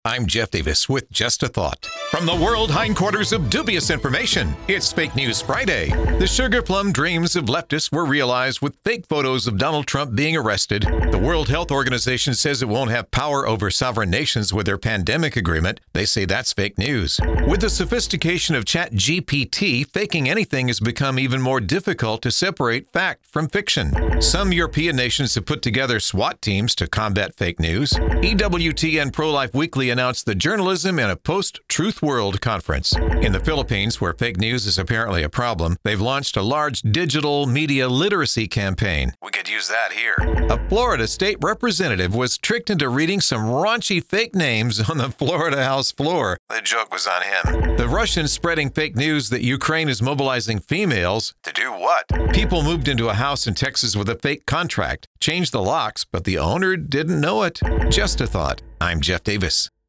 I'm Jeff Davis with Just a Thought. From the world hindquarters of dubious information, it's Fake News Friday. The sugar plum dreams of leftists were realized with fake photos of Donald Trump being arrested. The World Health Organization says it won't have power over sovereign nations with their pandemic agreement. They say that's fake news. With the sophistication of ChatGPT, faking anything has become even more difficult to separate fact from fiction. Some European nations have put together SWAT teams to combat fake news. EWT and Pro-Life Weekly announced the Journalism in a Post-Truth World conference. In the Philippines, where fake news is apparently a problem, they've launched a large digital media literacy campaign. We could use that here. A Florida state representative was tricked into reading some raunchy fake names on the Florida House floor. The joke was on him. The Russians spreading fake news that Ukraine is mobilizing females. To do what? People moved into a house in Texas with a fake contract, changed the locks, but the owner didn't know it. Just a thought. I'm Jeff Davis.